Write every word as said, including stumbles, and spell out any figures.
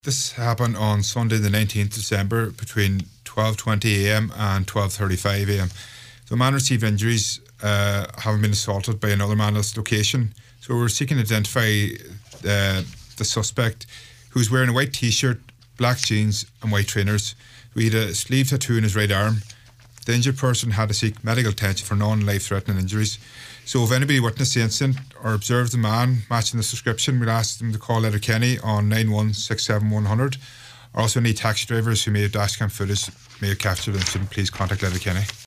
This happened on Sunday the nineteenth of December between twelve twenty a m and twelve thirty-five a m. The man received injuries uh, having been assaulted by another man at this location. So we're seeking to identify uh, the suspect, who's wearing a white t-shirt, black jeans and white trainers. We had a sleeve tattoo in his right arm. The injured person had to seek medical attention for non-life-threatening injuries. So if anybody witnessed the incident or observed the man matching this description, we'll ask them to call Letterkenny on nine one six seven one hundred. Or also any taxi drivers who may have dashcam footage may have captured the incident, please contact Letterkenny.